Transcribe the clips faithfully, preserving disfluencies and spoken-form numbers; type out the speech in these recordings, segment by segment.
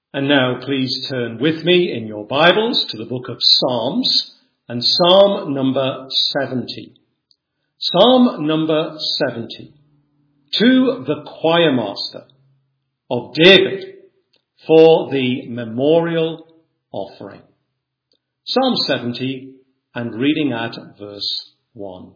And now please turn with me in your Bibles to the book of Psalms and Psalm number seventy. Psalm number seventy. To the choir master of David for the memorial offering. Psalm seventy and reading at verse one.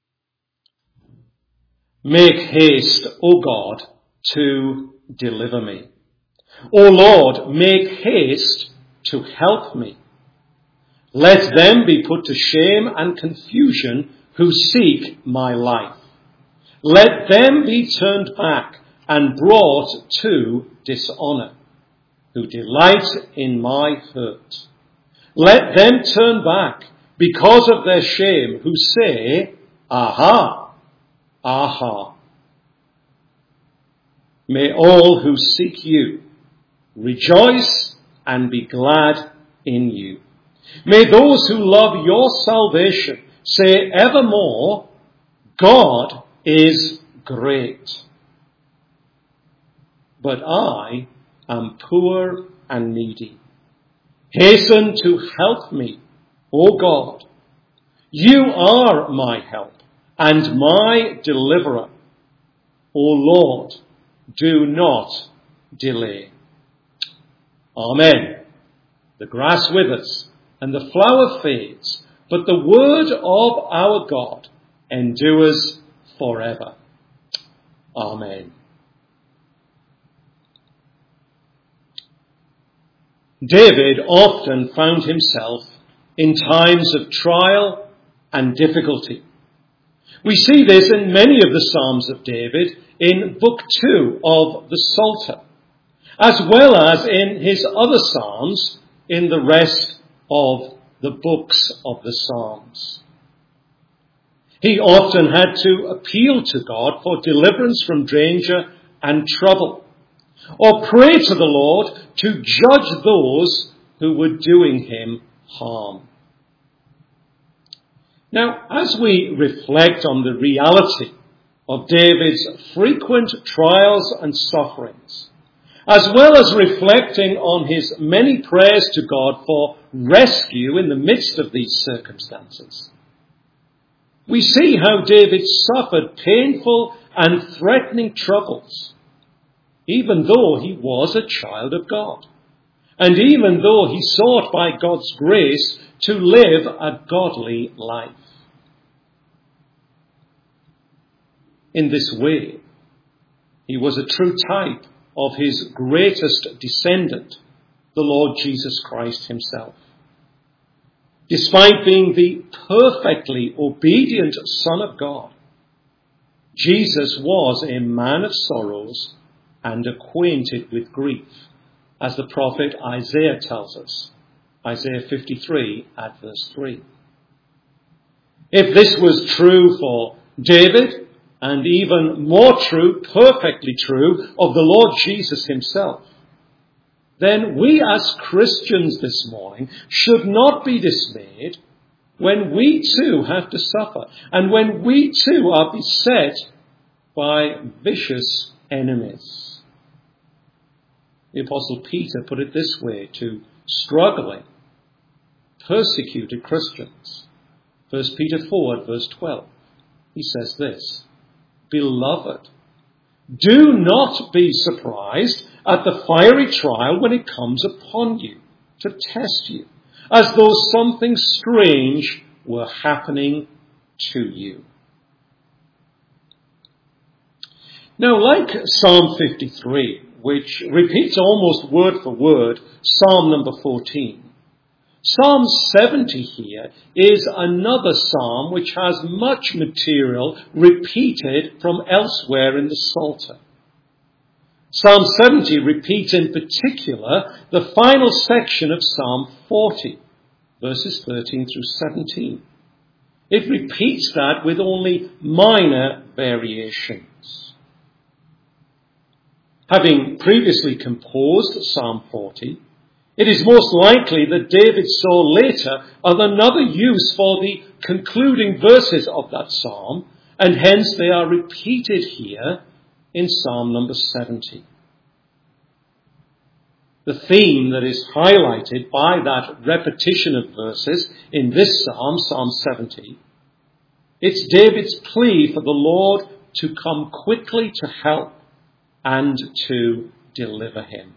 Make haste, O God, to deliver me. O Lord, make haste to help me. Let them be put to shame and confusion who seek my life. Let them be turned back and brought to dishonour, who delight in my hurt. Let them turn back because of their shame, who say, Aha, aha. May all who seek you rejoice and be glad in you. May those who love your salvation say evermore, God is great. But I am poor and needy. Hasten to help me, O God. You are my help and my deliverer. O Lord, do not delay. Amen. The grass withers and the flower fades, but the word of our God endures forever. Amen. David often found himself in times of trial and difficulty. We see this in many of the Psalms of David in Book two of the Psalter, as well as in his other Psalms in the rest of the books of the Psalms. He often had to appeal to God for deliverance from danger and trouble, or pray to the Lord to judge those who were doing him harm. Now, as we reflect on the reality of David's frequent trials and sufferings, as well as reflecting on his many prayers to God for rescue in the midst of these circumstances, we see how David suffered painful and threatening troubles, even though he was a child of God, and even though he sought by God's grace to live a godly life. In this way, he was a true type of his greatest descendant, the Lord Jesus Christ himself. Despite being the perfectly obedient Son of God, Jesus was a man of sorrows and acquainted with grief, as the prophet Isaiah tells us, Isaiah fifty-three at verse three. If this was true for David, and even more true, perfectly true, of the Lord Jesus himself, then we as Christians this morning should not be dismayed when we too have to suffer, and when we too are beset by vicious enemies. The Apostle Peter put it this way to struggling, persecuted Christians. First Peter four at verse twelve. He says this, Beloved, do not be surprised at the fiery trial when it comes upon you to test you, as though something strange were happening to you. Now, like Psalm fifty-three, which repeats almost word for word Psalm number fourteen, Psalm seventy here is another psalm which has much material repeated from elsewhere in the Psalter. Psalm seventy repeats in particular the final section of Psalm forty, verses thirteen through seventeen. It repeats that with only minor variations. Having previously composed Psalm forty, it is most likely that David saw later of another use for the concluding verses of that psalm, and hence they are repeated here in Psalm number seventy. the theme that is highlighted by that repetition of verses in this psalm, Psalm seventy. It's David's plea for the Lord to come quickly to help and to deliver him.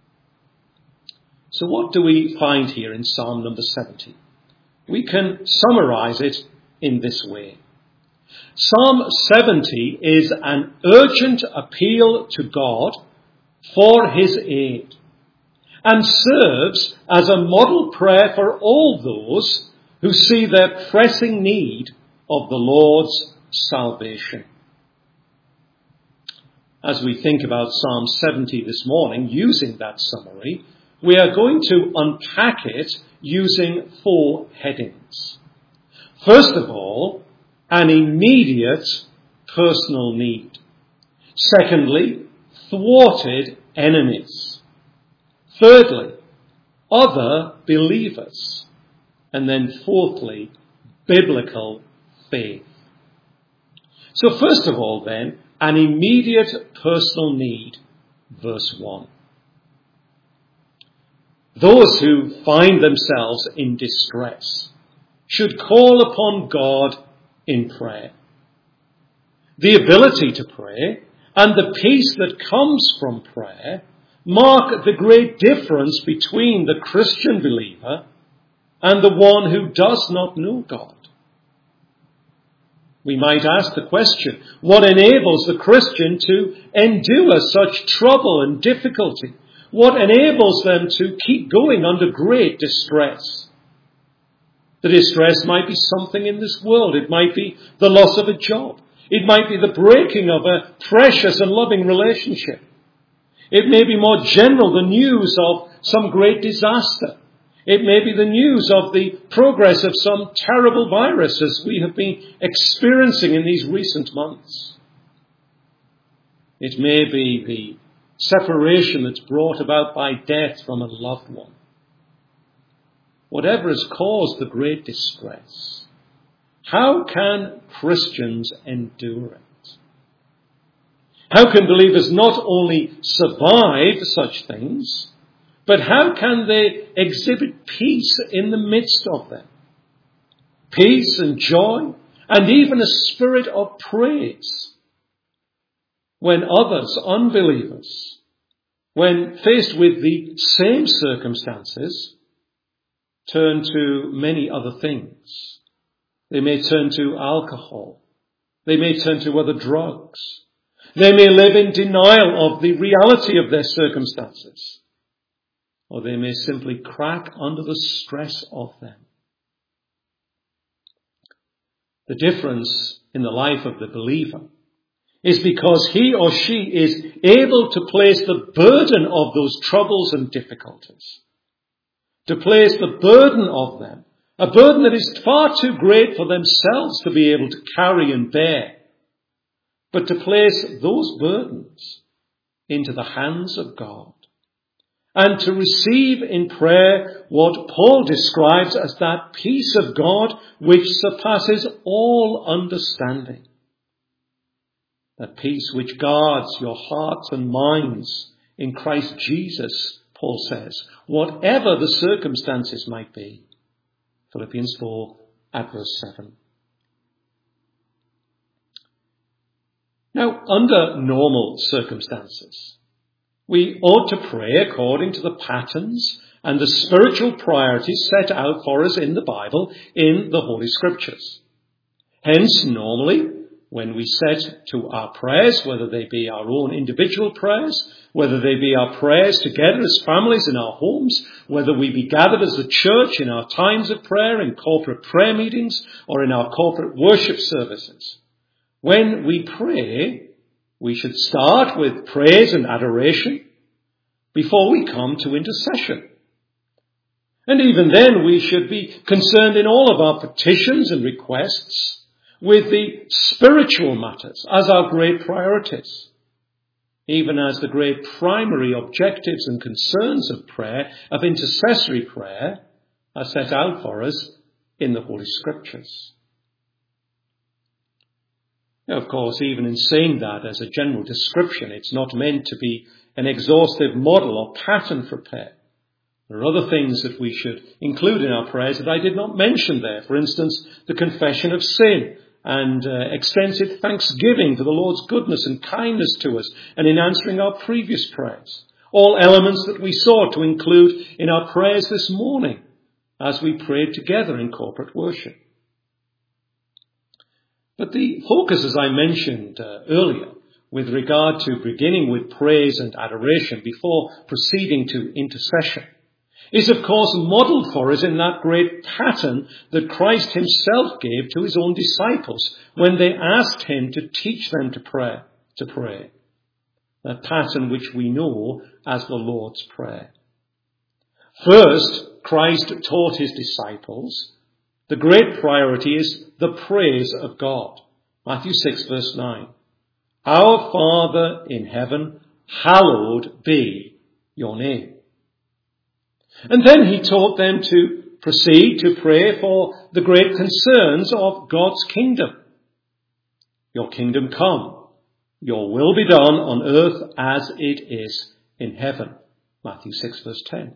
So what do we find here in Psalm number seventy? We can summarize it in this way. Psalm seventy is an urgent appeal to God for his aid and serves as a model prayer for all those who see their pressing need of the Lord's salvation. As we think about Psalm seventy this morning, using that summary, we are going to unpack it using four headings. First of all, an immediate personal need. Secondly, thwarted enemies. Thirdly, other believers. And then fourthly, biblical faith. So first of all then, an immediate personal need. Verse one. Those who find themselves in distress should call upon God in prayer. The ability to pray and the peace that comes from prayer mark the great difference between the Christian believer and the one who does not know God. We might ask the question, what enables the Christian to endure such trouble and difficulty? What enables them to keep going under great distress? The distress might be something in this world. It might be the loss of a job. It might be the breaking of a precious and loving relationship. It may be more general, the news of some great disaster. It may be the news of the progress of some terrible virus as we have been experiencing in these recent months. It may be the separation that's brought about by death from a loved one. Whatever has caused the great distress, how can Christians endure it? How can believers not only survive such things, but how can they exhibit peace in the midst of them? Peace and joy, and even a spirit of praise. When others, unbelievers, when faced with the same circumstances, turn to many other things. They may turn to alcohol. They may turn to other drugs. They may live in denial of the reality of their circumstances. Or they may simply crack under the stress of them. The difference in the life of the believer is because he or she is able to place the burden of those troubles and difficulties, to place the burden of them, a burden that is far too great for themselves to be able to carry and bear, but to place those burdens into the hands of God and to receive in prayer what Paul describes as that peace of God which surpasses all understanding. That peace which guards your hearts and minds in Christ Jesus, Paul says, whatever the circumstances might be. Philippians four at verse seven. Now, under normal circumstances, we ought to pray according to the patterns and the spiritual priorities set out for us in the Bible, in the Holy Scriptures. Hence, normally, when we set to our prayers, whether they be our own individual prayers, whether they be our prayers together as families in our homes, whether we be gathered as a church in our times of prayer, in corporate prayer meetings, or in our corporate worship services, when we pray, we should start with praise and adoration before we come to intercession. And even then, we should be concerned in all of our petitions and requests with the spiritual matters as our great priorities, even as the great primary objectives and concerns of prayer, of intercessory prayer, are set out for us in the Holy Scriptures. Now, of course, even in saying that as a general description, it's not meant to be an exhaustive model or pattern for prayer. There are other things that we should include in our prayers that I did not mention there. For instance, the confession of sin and uh, extensive thanksgiving for the Lord's goodness and kindness to us and in answering our previous prayers. All elements that we sought to include in our prayers this morning as we prayed together in corporate worship. But the focus, as I mentioned uh, earlier, with regard to beginning with praise and adoration before proceeding to intercession, is of course modelled for us in that great pattern that Christ himself gave to his own disciples when they asked him to teach them to pray, to pray. That pattern which we know as the Lord's Prayer. First, Christ taught his disciples the great priority is the praise of God. Matthew six verse nine. Our Father in heaven, hallowed be your name. And then he taught them to proceed to pray for the great concerns of God's kingdom. Your kingdom come. Your will be done on earth as it is in heaven. Matthew six verse ten.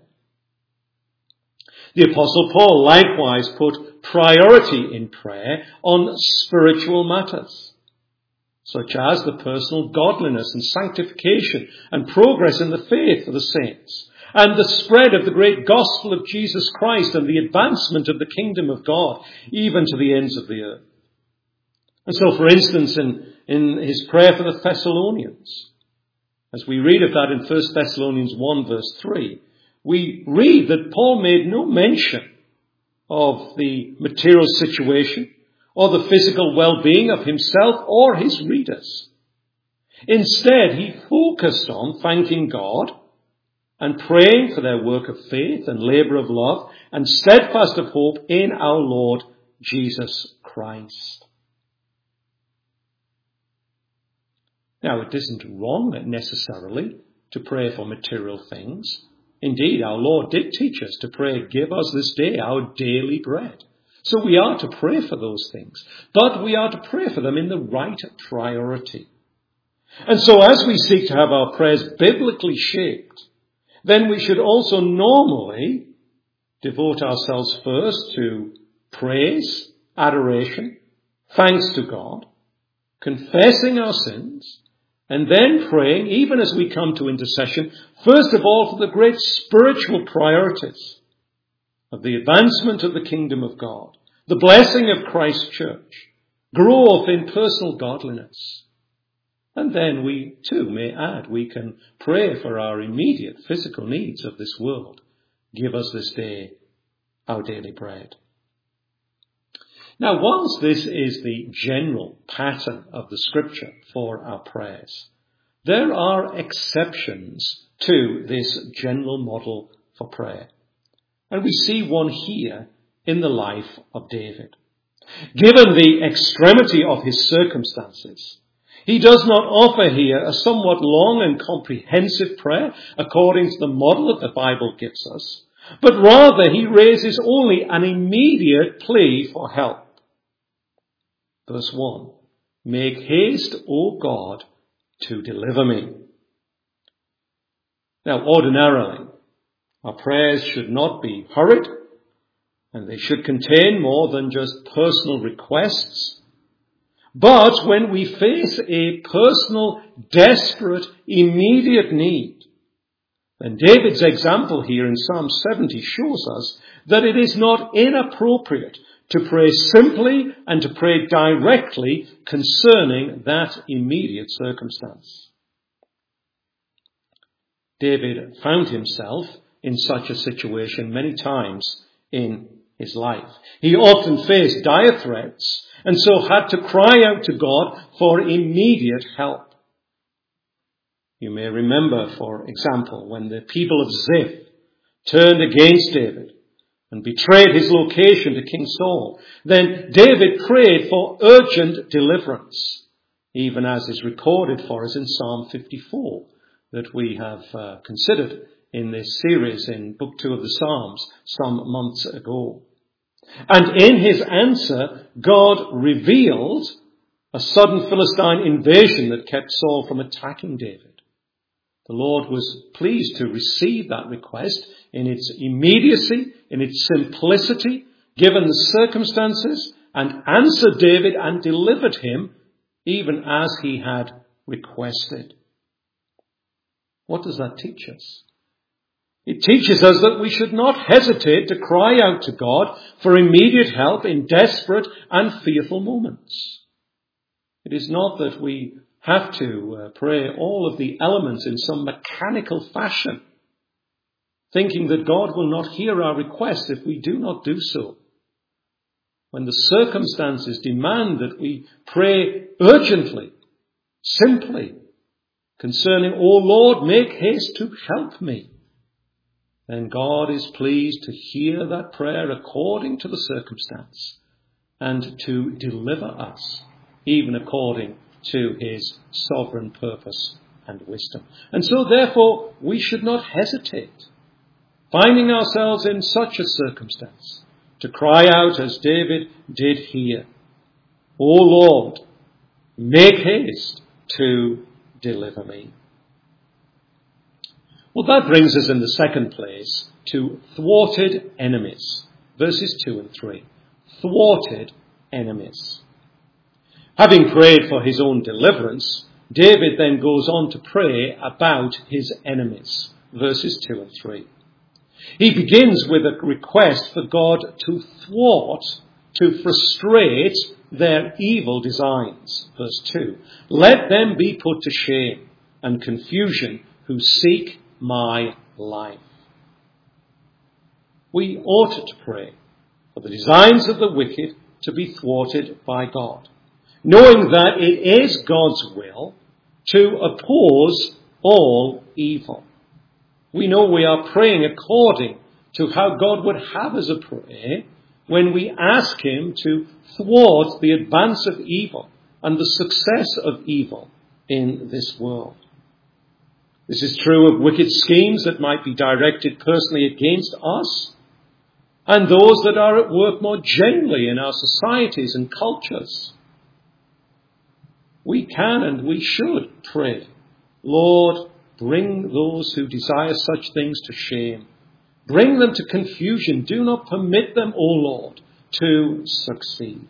The Apostle Paul likewise put priority in prayer on spiritual matters, such as the personal godliness and sanctification and progress in the faith of the saints, and the spread of the great gospel of Jesus Christ and the advancement of the kingdom of God, even to the ends of the earth. And so, for instance, in, in his prayer for the Thessalonians, as we read of that in First Thessalonians one verse three, we read that Paul made no mention of the material situation or the physical well-being of himself or his readers. Instead, he focused on thanking God and praying for their work of faith and labour of love and steadfast of hope in our Lord Jesus Christ. Now, it isn't wrong necessarily to pray for material things. Indeed, our Lord did teach us to pray, give us this day our daily bread. So we are to pray for those things, but we are to pray for them in the right priority. And so as we seek to have our prayers biblically shaped, then we should also normally devote ourselves first to praise, adoration, thanks to God, confessing our sins, and then praying, even as we come to intercession, first of all for the great spiritual priorities of the advancement of the kingdom of God, the blessing of Christ's church, growth in personal godliness. And then we too may add, we can pray for our immediate physical needs of this world. Give us this day our daily bread. Now, whilst this is the general pattern of the scripture for our prayers, there are exceptions to this general model for prayer. And we see one here in the life of David. Given the extremity of his circumstances, he does not offer here a somewhat long and comprehensive prayer according to the model that the Bible gives us, but rather he raises only an immediate plea for help. Verse one, make haste, O God, to deliver me. Now, ordinarily, our prayers should not be hurried, and they should contain more than just personal requests. But when we face a personal, desperate, immediate need, then David's example here in Psalm seventy shows us that it is not inappropriate to pray simply and to pray directly concerning that immediate circumstance. David found himself in such a situation many times in his life. He often faced dire threats and so had to cry out to God for immediate help. You may remember, for example, when the people of Ziph turned against David and betrayed his location to King Saul. Then David prayed for urgent deliverance, even as is recorded for us in Psalm fifty-four that we have uh, considered in this series in Book two of the Psalms some months ago. And in his answer, God revealed a sudden Philistine invasion that kept Saul from attacking David. The Lord was pleased to receive that request in its immediacy, in its simplicity, given the circumstances, and answered David and delivered him even as he had requested. What does that teach us? It teaches us that we should not hesitate to cry out to God for immediate help in desperate and fearful moments. It is not that we have to uh, pray all of the elements in some mechanical fashion, thinking that God will not hear our request if we do not do so. When the circumstances demand that we pray urgently, simply, concerning, "O Lord, make haste to help me," then God is pleased to hear that prayer according to the circumstance and to deliver us, even according to his sovereign purpose and wisdom. And so, therefore, we should not hesitate, finding ourselves in such a circumstance, to cry out as David did here, "O Lord, make haste to deliver me." Well, that brings us in the second place to thwarted enemies. Verses two and three. Thwarted enemies. Having prayed for his own deliverance, David then goes on to pray about his enemies. Verses two and three. He begins with a request for God to thwart, to frustrate their evil designs. Verse two. "Let them be put to shame and confusion who seek my life." We ought to pray for the designs of the wicked to be thwarted by God, knowing that it is God's will to oppose all evil. We know we are praying according to how God would have us pray when we ask him to thwart the advance of evil and the success of evil in this world. This is true of wicked schemes that might be directed personally against us, and those that are at work more generally in our societies and cultures. We can and we should pray, "Lord, bring those who desire such things to shame. Bring them to confusion. Do not permit them, O Lord, to succeed."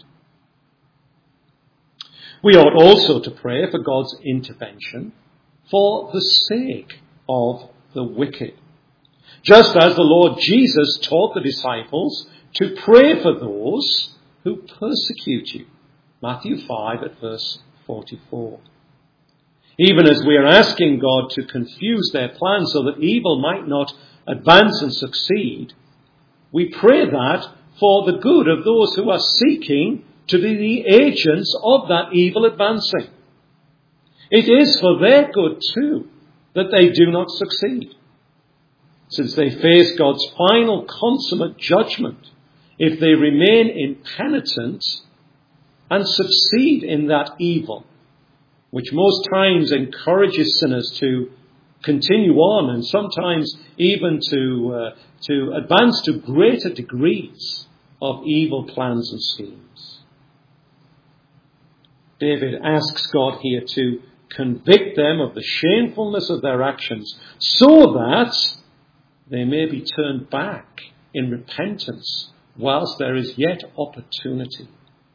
We ought also to pray for God's intervention for the sake of the wicked. Just as the Lord Jesus taught the disciples to pray for those who persecute you. Matthew five at verse forty-four. Even as we are asking God to confuse their plans so that evil might not advance and succeed, we pray that for the good of those who are seeking to be the agents of that evil advancing. It is for their good too that they do not succeed, since they face God's final consummate judgment if they remain impenitent and succeed in that evil, which most times encourages sinners to continue on and sometimes even to uh, to advance to greater degrees of evil plans and schemes. David asks God here to convict them of the shamefulness of their actions so that they may be turned back in repentance whilst there is yet opportunity.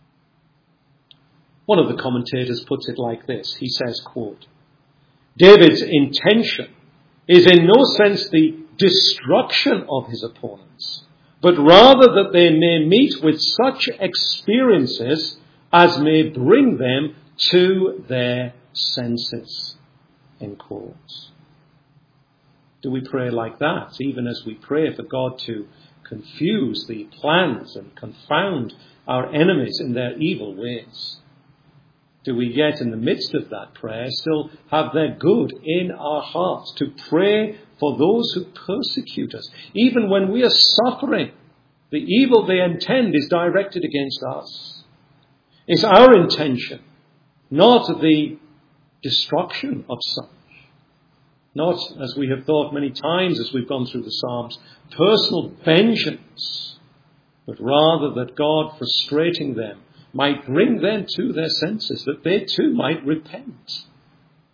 One of the commentators puts it like this. He says, quote, "David's intention is in no sense the destruction of his opponents, but rather that they may meet with such experiences as may bring them to their senses." End quotes. Do we pray like that, even as we pray for God to confuse the plans and confound our enemies in their evil ways? Do we yet, in the midst of that prayer, still have their good in our hearts to pray for those who persecute us? Even when we are suffering, the evil they intend is directed against us. It's our intention, not the destruction of such. Not, as we have thought many times as we've gone through the Psalms, personal vengeance, but rather that God, frustrating them, might bring them to their senses, that they too might repent.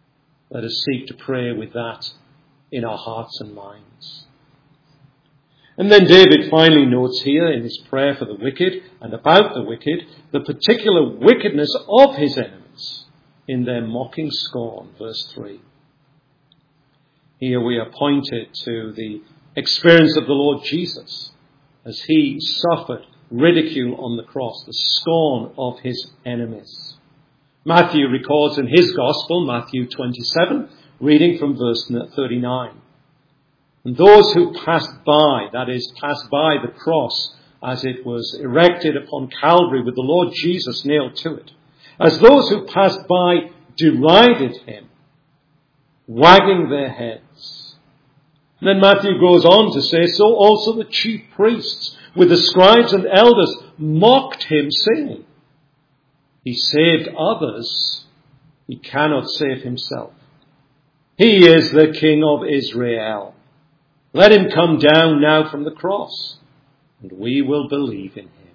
Let us seek to pray with that in our hearts and minds. And then David finally notes here in his prayer for the wicked and about the wicked, the particular wickedness of his enemies in their mocking scorn. Verse three. Here we are pointed to the experience of the Lord Jesus as he suffered ridicule on the cross, the scorn of his enemies. Matthew records in his gospel, Matthew twenty-seven, reading from verse thirty-nine. And those who passed by, that is, passed by the cross as it was erected upon Calvary with the Lord Jesus nailed to it, as those who passed by derided him, wagging their heads. And then Matthew goes on to say, so also the chief priests with the scribes and elders mocked him, saying, he saved others, he cannot save himself. He is the King of Israel. Let him come down now from the cross, and we will believe in him.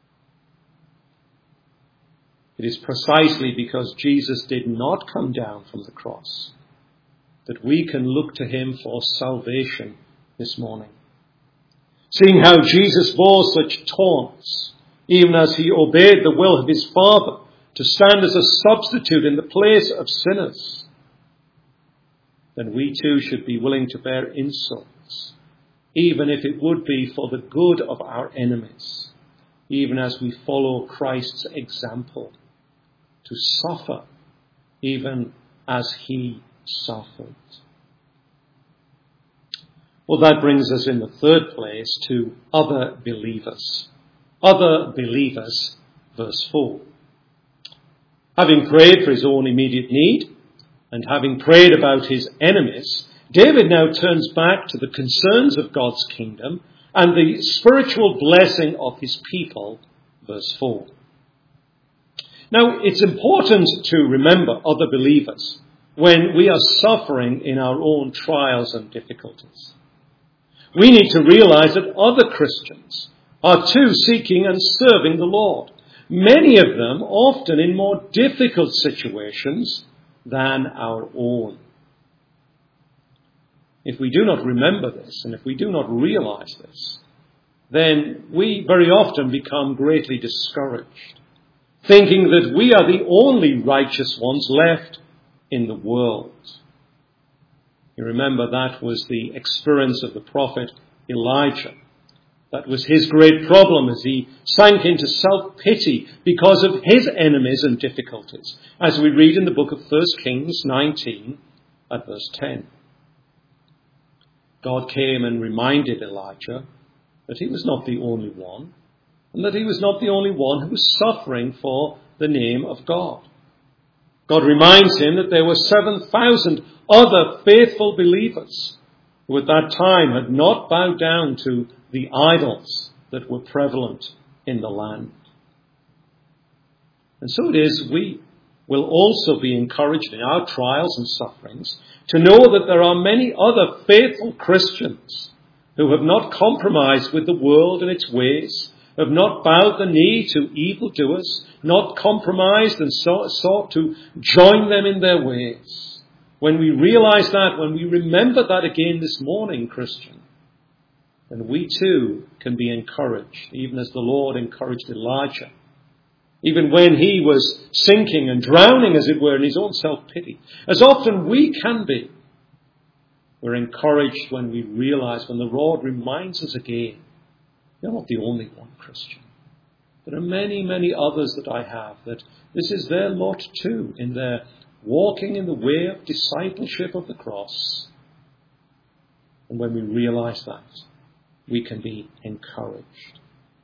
It is precisely because Jesus did not come down from the cross that we can look to him for salvation this morning. Seeing how Jesus bore such taunts, even as he obeyed the will of his Father to stand as a substitute in the place of sinners, then we too should be willing to bear insults, even if it would be for the good of our enemies, even as we follow Christ's example, to suffer even as he suffered. Well, that brings us in the third place to other believers. Other believers, verse four. Having prayed for his own immediate need, and having prayed about his enemies, David now turns back to the concerns of God's kingdom and the spiritual blessing of his people, verse four. Now, it's important to remember other believers when we are suffering in our own trials and difficulties. We need to realize that other Christians are too seeking and serving the Lord, many of them often in more difficult situations than our own. If we do not remember this, and if we do not realize this, then we very often become greatly discouraged, thinking that we are the only righteous ones left in the world. You remember that was the experience of the prophet Elijah. That was his great problem as he sank into self-pity because of his enemies and difficulties, as we read in the book of First Kings nineteen at verse ten. God came and reminded Elijah that he was not the only one, and that he was not the only one who was suffering for the name of God. God reminds him that there were seven thousand other faithful believers who at that time had not bowed down to the idols that were prevalent in the land. And so it is, we will also be encouraged in our trials and sufferings to know that there are many other faithful Christians who have not compromised with the world and its ways, have not bowed the knee to evildoers, not compromised and sought, sought to join them in their ways. When we realize that, when we remember that again this morning, Christian, then we too can be encouraged, even as the Lord encouraged Elijah. Even when he was sinking and drowning, as it were, in his own self-pity. As often we can be. We're encouraged when we realize, when the Lord reminds us again, you're not the only one, Christian. There are many, many others that I have, that this is their lot too, in their walking in the way of discipleship of the cross. And when we realize that, we can be encouraged.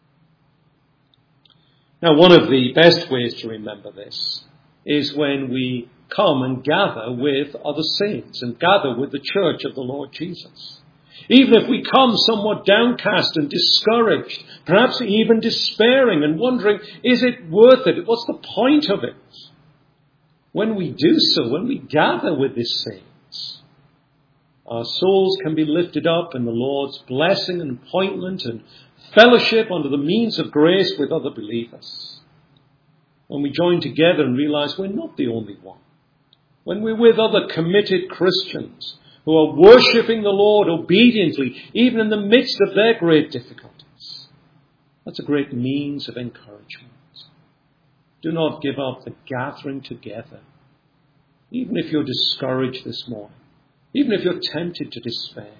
Now, one of the best ways to remember this is when we come and gather with other saints and gather with the church of the Lord Jesus. Even if we come somewhat downcast and discouraged, perhaps even despairing and wondering, is it worth it? What's the point of it? When we do so, when we gather with the saints, our souls can be lifted up in the Lord's blessing and appointment and fellowship under the means of grace with other believers. When we join together and realize we're not the only one. when we're with other committed Christians who are worshipping the Lord obediently, even in the midst of their great difficulties. That's a great means of encouragement. Do not give up the gathering together, even if you're discouraged this morning, even if you're tempted to despair.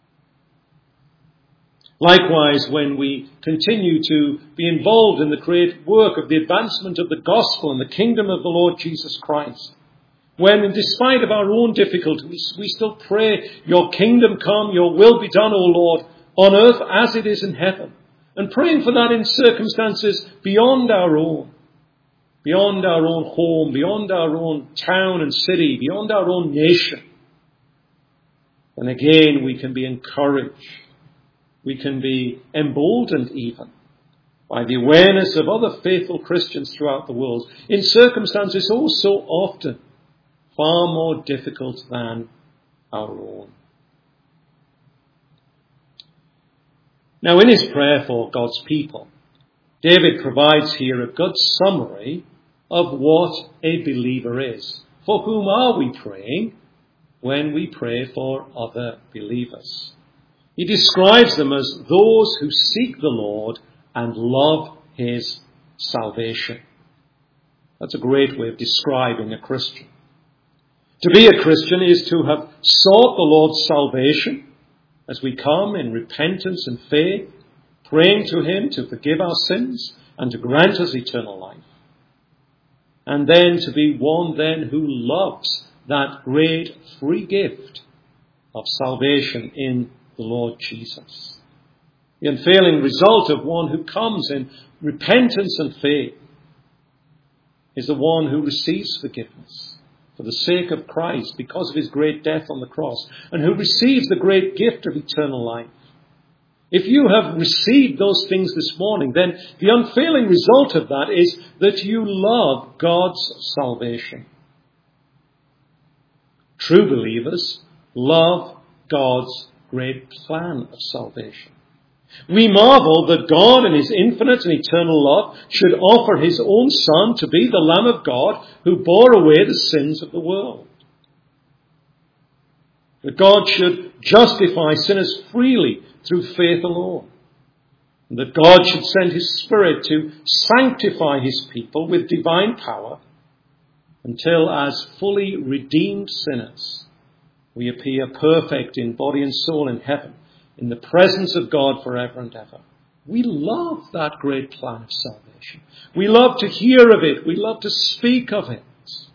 Likewise, when we continue to be involved in the great work of the advancement of the gospel and the kingdom of the Lord Jesus Christ, when, in despite of our own difficulties, we still pray, your kingdom come, your will be done, O Lord, on earth as it is in heaven, and praying for that in circumstances beyond our own, beyond our own home, beyond our own town and city, beyond our own nation, then again we can be encouraged. We can be emboldened even by the awareness of other faithful Christians throughout the world in circumstances oh so often far more difficult than our own. Now, in his prayer for God's people, David provides here a good summary of what a believer is. For whom are we praying when we pray for other believers? He describes them as those who seek the Lord and love his salvation. That's a great way of describing a Christian. To be a Christian is to have sought the Lord's salvation as we come in repentance and faith, praying to him to forgive our sins and to grant us eternal life. And then to be one then who loves that great free gift of salvation in the Lord Jesus. The unfailing result of one who comes in repentance and faith is the one who receives forgiveness for the sake of Christ because of his great death on the cross, and who receives the great gift of eternal life. If you have received those things this morning, then the unfailing result of that is that you love God's salvation. True believers love God's great plan of salvation. We marvel that God in his infinite and eternal love should offer his own Son to be the Lamb of God who bore away the sins of the world. That God should justify sinners freely through faith alone. And that God should send his Spirit to sanctify his people with divine power until as fully redeemed sinners we appear perfect in body and soul in heaven, in the presence of God forever and ever. We love that great plan of salvation. We love to hear of it. We love to speak of it.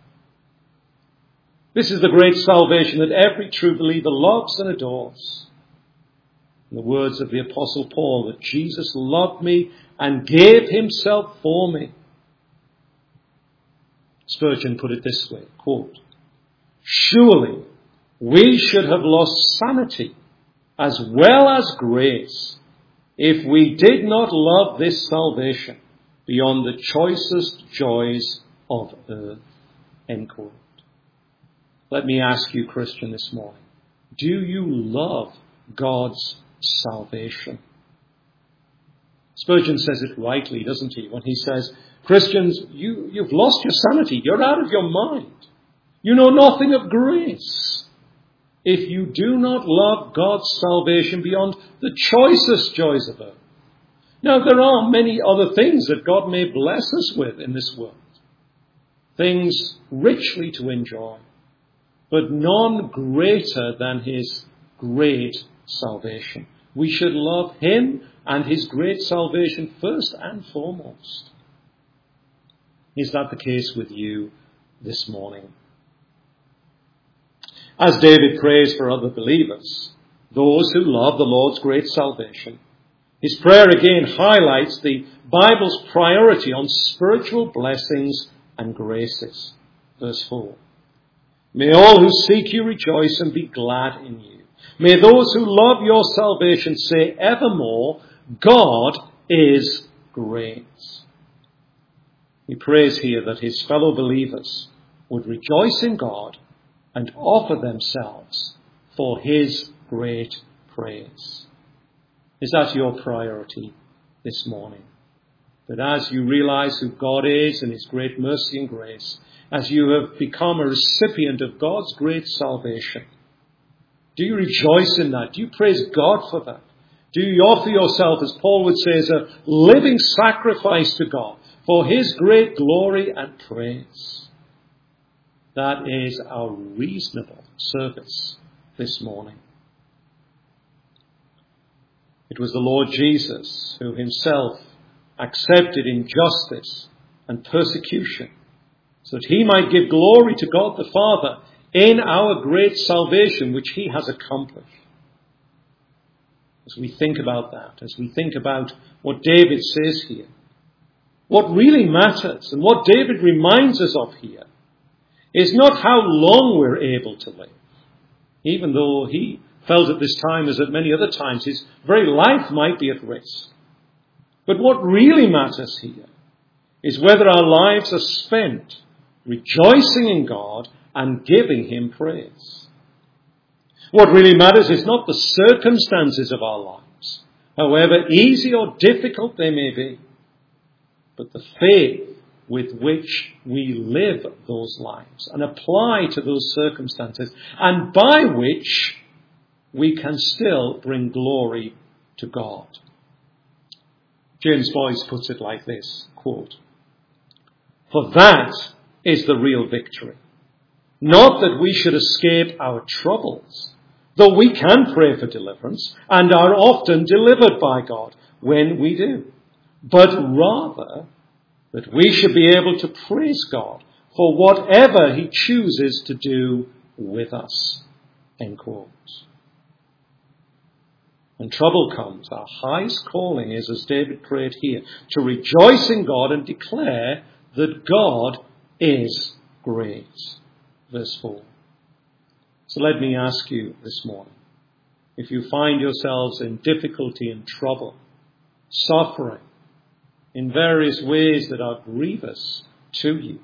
This is the great salvation that every true believer loves and adores. In the words of the Apostle Paul, that Jesus loved me and gave himself for me. Spurgeon put it this way, quote, "Surely we should have lost sanity as well as grace if we did not love this salvation beyond the choicest joys of earth." End quote. Let me ask you, Christian, this morning, do you love God's salvation? Spurgeon says it rightly, doesn't he, when he says, Christians, you, you've lost your sanity. You're out of your mind. You know nothing of grace if you do not love God's salvation beyond the choicest joys of earth. Now, there are many other things that God may bless us with in this world, things richly to enjoy, but none greater than his great salvation. We should love him and his great salvation first and foremost. Is that the case with you this morning? As David prays for other believers, those who love the Lord's great salvation, his prayer again highlights the Bible's priority on spiritual blessings and graces. Verse four. May all who seek you rejoice and be glad in you. May those who love your salvation say evermore, God is great. He prays here that his fellow believers would rejoice in God and offer themselves for his great praise. Is that your priority this morning? that as you realize who God is and his great mercy and grace, as you have become a recipient of God's great salvation, do you rejoice in that? Do you praise God for that? Do you offer yourself, as Paul would say, as a living sacrifice to God for his great glory and praise? That is our reasonable service this morning. It was the Lord Jesus who himself accepted injustice and persecution so that he might give glory to God the Father in our great salvation which he has accomplished. As we think about that, as we think about what David says here, what really matters and what David reminds us of here is not how long we're able to live, even though he felt at this time, as at many other times, his very life might be at risk. But what really matters here is whether our lives are spent rejoicing in God and giving him praise. What really matters is not the circumstances of our lives, however easy or difficult they may be, but the faith with which we live those lives and apply to those circumstances, and by which we can still bring glory to God. James Boyce puts it like this, quote, "For that is the real victory. Not that we should escape our troubles, though we can pray for deliverance and are often delivered by God when we do, but rather that we should be able to praise God for whatever he chooses to do with us." End quote. When trouble comes, our highest calling is, as David prayed here, to rejoice in God and declare that God is great. Verse four. So let me ask you this morning, if you find yourselves in difficulty and trouble, suffering in various ways that are grievous to you,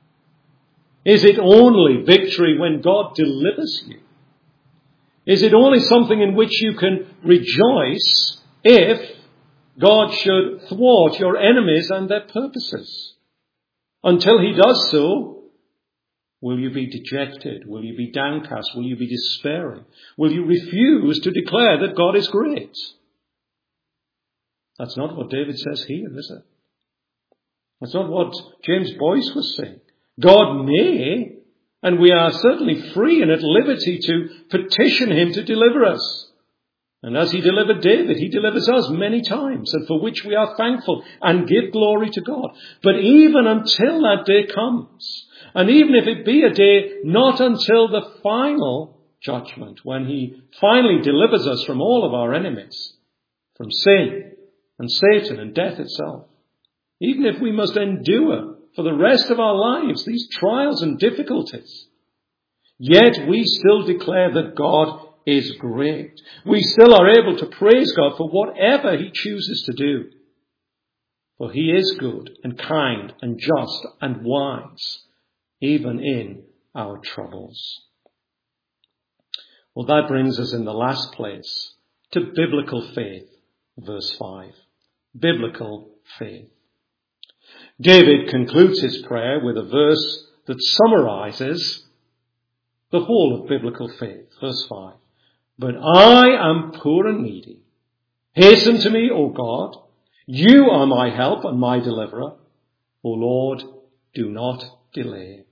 is it only victory when God delivers you? Is it only something in which you can rejoice if God should thwart your enemies and their purposes? Until he does so, will you be dejected? Will you be downcast? Will you be despairing? Will you refuse to declare that God is great? That's not what David says here, is it? That's not what James Boyce was saying. God may, and we are certainly free and at liberty to petition him to deliver us. And as he delivered David, he delivers us many times, and for which we are thankful and give glory to God. But even until that day comes, and even if it be a day not until the final judgment, when he finally delivers us from all of our enemies, from sin and Satan and death itself, even if we must endure for the rest of our lives these trials and difficulties, yet we still declare that God is great. We still are able to praise God for whatever he chooses to do. For he is good and kind and just and wise, even in our troubles. Well, that brings us in the last place to biblical faith, verse five. Biblical faith. David concludes his prayer with a verse that summarizes the whole of biblical faith. Verse five. "But I am poor and needy. Hasten to me, O God. You are my help and my deliverer. O Lord, do not delay."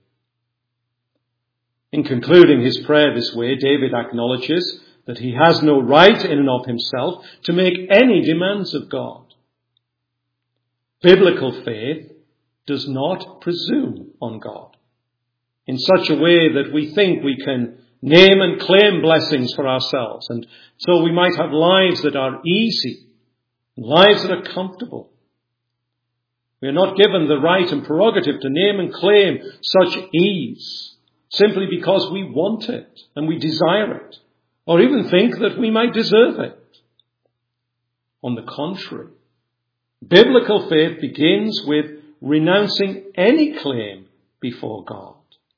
In concluding his prayer this way, David acknowledges that he has no right in and of himself to make any demands of God. Biblical faith does not presume on God in such a way that we think we can name and claim blessings for ourselves, and so we might have lives that are easy, lives that are comfortable. We are not given the right and prerogative to name and claim such ease simply because we want it and we desire it, or even think that we might deserve it. On the contrary, biblical faith begins with renouncing any claim before God.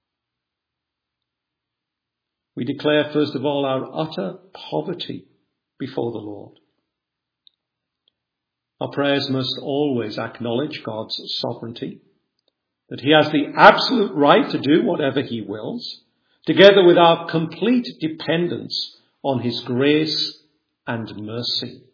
We declare, first of all, our utter poverty before the Lord. Our prayers must always acknowledge God's sovereignty, that he has the absolute right to do whatever he wills, together with our complete dependence on his grace and mercy.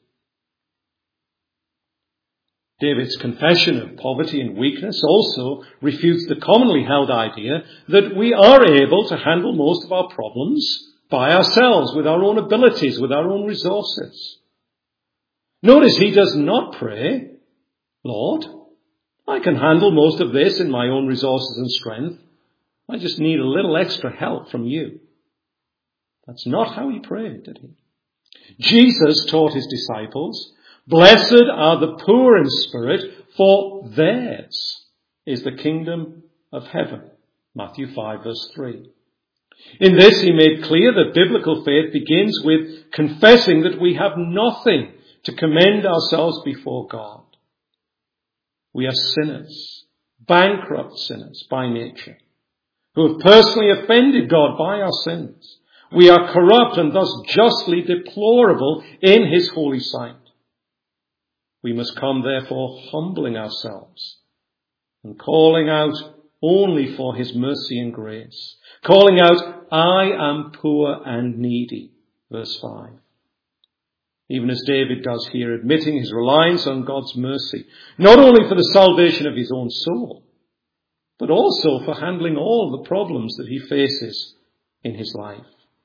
David's confession of poverty and weakness also refutes the commonly held idea that we are able to handle most of our problems by ourselves, with our own abilities, with our own resources. Notice he does not pray, Lord, I can handle most of this in my own resources and strength. I just need a little extra help from you. That's not how he prayed, did he? Jesus taught his disciples, blessed are the poor in spirit, for theirs is the kingdom of heaven. Matthew five verse three. In this he made clear that biblical faith begins with confessing that we have nothing to commend ourselves before God. We are sinners, bankrupt sinners by nature, who have personally offended God by our sins. We are corrupt and thus justly deplorable in his holy sight. We must come, therefore, humbling ourselves and calling out only for his mercy and grace. Calling out, I am poor and needy, verse five. Even as David does here, admitting his reliance on God's mercy, not only for the salvation of his own soul, but also for handling all the problems that he faces in his life.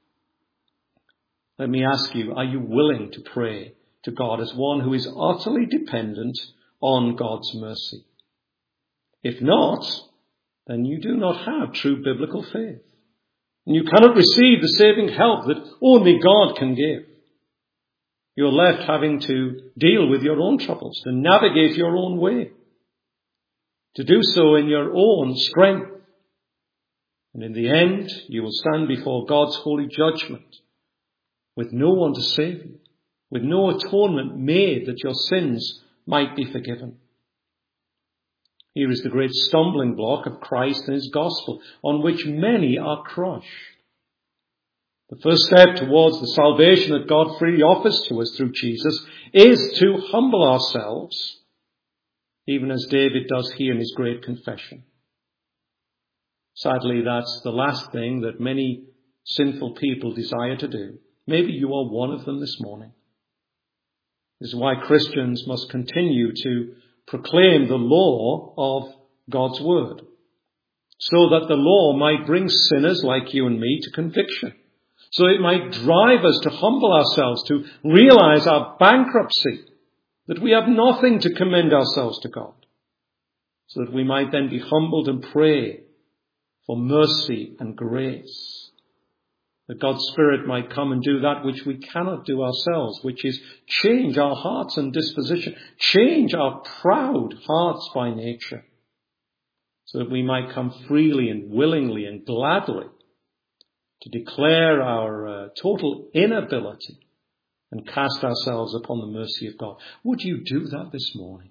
Let me ask you, are you willing to pray to God as one who is utterly dependent on God's mercy? If not, then you do not have true biblical faith. And you cannot receive the saving help that only God can give. You're left having to deal with your own troubles, to navigate your own way, to do so in your own strength. And in the end, you will stand before God's holy judgment with no one to save you, with no atonement made that your sins might be forgiven. Here is the great stumbling block of Christ and his gospel, on which many are crushed. The first step towards the salvation that God freely offers to us through Jesus is to humble ourselves, even as David does here in his great confession. Sadly, that's the last thing that many sinful people desire to do. Maybe you are one of them this morning. This is why Christians must continue to proclaim the law of God's word, so that the law might bring sinners like you and me to conviction, so it might drive us to humble ourselves, to realize our bankruptcy, that we have nothing to commend ourselves to God, so that we might then be humbled and pray for mercy and grace, that God's Spirit might come and do that which we cannot do ourselves, which is change our hearts and disposition, change our proud hearts by nature, so that we might come freely and willingly and gladly to declare our uh, total inability and cast ourselves upon the mercy of God. Would you do that this morning?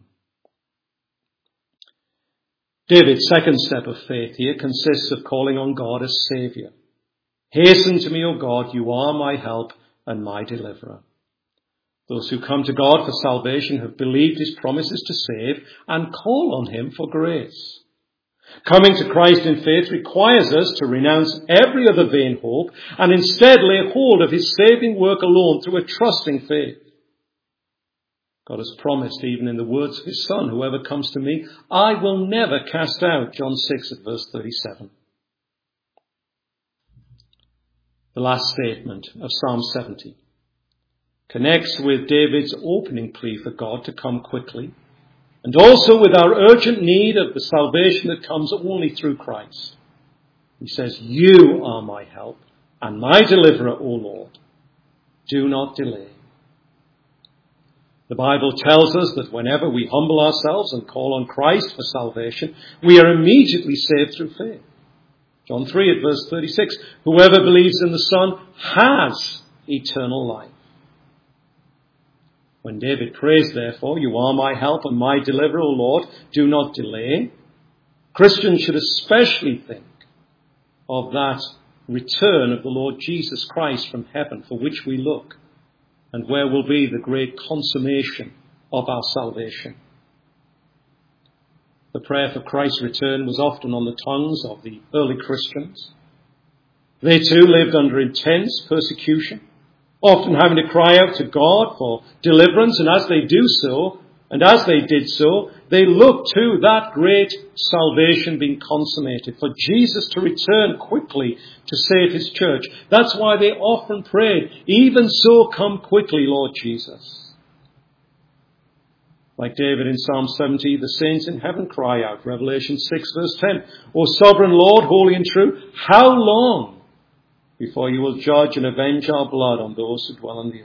David's second step of faith here consists of calling on God as Saviour. Hasten to me, O God, you are my help and my deliverer. Those who come to God for salvation have believed his promises to save and call on him for grace. Coming to Christ in faith requires us to renounce every other vain hope and instead lay hold of his saving work alone through a trusting faith. God has promised, even in the words of his Son, whoever comes to me, I will never cast out, John six at verse thirty-seven. The last statement of Psalm seventy connects with David's opening plea for God to come quickly, and also with our urgent need of the salvation that comes only through Christ. He says, you are my help and my deliverer, O Lord. Do not delay. The Bible tells us that whenever we humble ourselves and call on Christ for salvation, we are immediately saved through faith. John three at verse thirty-six, whoever believes in the Son has eternal life. When David prays, therefore, you are my help and my deliverer, O Lord, do not delay, Christians should especially think of that return of the Lord Jesus Christ from heaven, for which we look, and where will be the great consummation of our salvation. The prayer for Christ's return was often on the tongues of the early Christians. They too lived under intense persecution, often having to cry out to God for deliverance, and as they do so, and as they did so, they looked to that great salvation being consummated, for Jesus to return quickly to save his church. That's why they often prayed, "Even so, come quickly, Lord Jesus." Like David in Psalm seventy, the saints in heaven cry out, Revelation six verse ten, "O sovereign Lord, holy and true, how long before you will judge and avenge our blood on those who dwell on the earth?"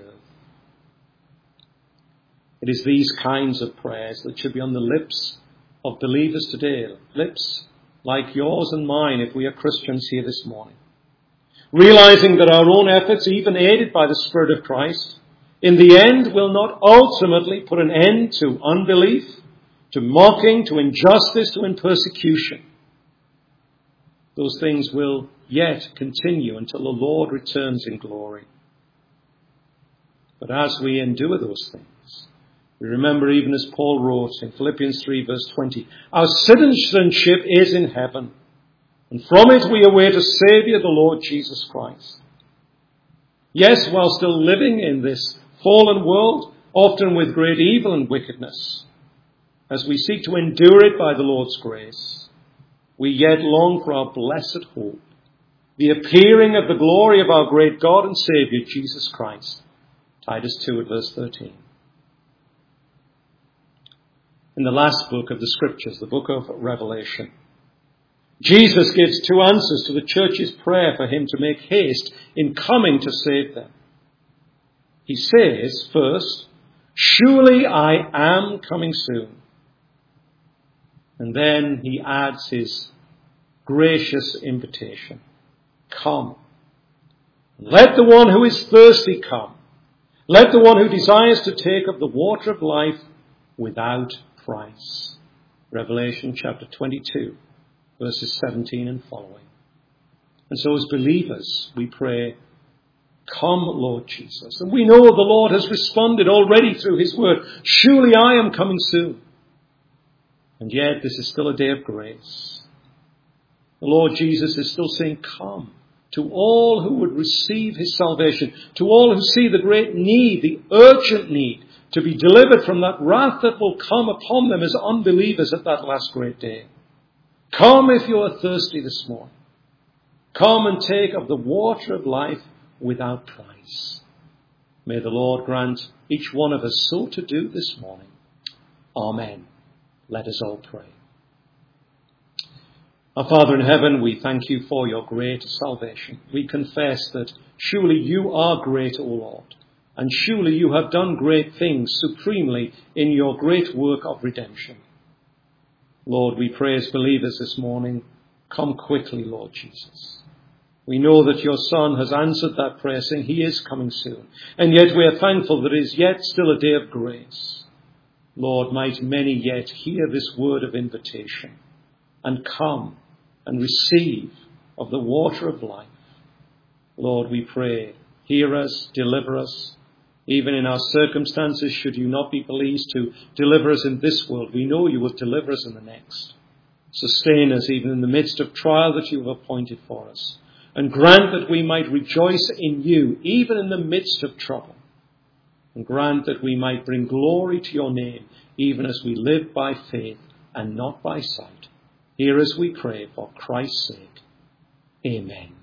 It is these kinds of prayers that should be on the lips of believers today, lips like yours and mine if we are Christians here this morning. Realizing that our own efforts, even aided by the Spirit of Christ, in the end will not ultimately put an end to unbelief, to mocking, to injustice, to persecution. Those things will yet continue until the Lord returns in glory. But as we endure those things, we remember, even as Paul wrote in Philippians three verse twenty, our citizenship is in heaven, and from it we await a Saviour, the Lord Jesus Christ. Yes, while still living in this fallen world, often with great evil and wickedness, as we seek to endure it by the Lord's grace, we yet long for our blessed hope, the appearing of the glory of our great God and Saviour, Jesus Christ. Titus two at verse thirteen. In the last book of the Scriptures, the book of Revelation, Jesus gives two answers to the church's prayer for him to make haste in coming to save them. He says, first, "Surely I am coming soon." And then he adds his gracious invitation. Come. Let the one who is thirsty come. Let the one who desires to take of the water of life without price. Revelation chapter twenty-two, verses seventeen and following. And so as believers, we pray, "Come, Lord Jesus." And we know the Lord has responded already through his word. "Surely I am coming soon." And yet this is still a day of grace. The Lord Jesus is still saying, "Come," to all who would receive his salvation, to all who see the great need, the urgent need to be delivered from that wrath that will come upon them as unbelievers at that last great day. Come if you are thirsty this morning. Come and take of the water of life without price. May the Lord grant each one of us so to do this morning. Amen. Let us all pray. Our Father in heaven, we thank you for your great salvation. We confess that surely you are great, O Lord, and surely you have done great things supremely in your great work of redemption. Lord, we pray as believers this morning, come quickly, Lord Jesus. We know that your Son has answered that prayer, saying he is coming soon. And yet we are thankful that it is yet still a day of grace. Lord, might many yet hear this word of invitation and come and receive of the water of life. Lord, we pray, hear us, deliver us. Even in our circumstances, should you not be pleased to deliver us in this world, we know you will deliver us in the next. Sustain us even in the midst of trial that you have appointed for us. And grant that we might rejoice in you, even in the midst of trouble. And grant that we might bring glory to your name, even as we live by faith and not by sight. Hear us, we pray, for Christ's sake. Amen.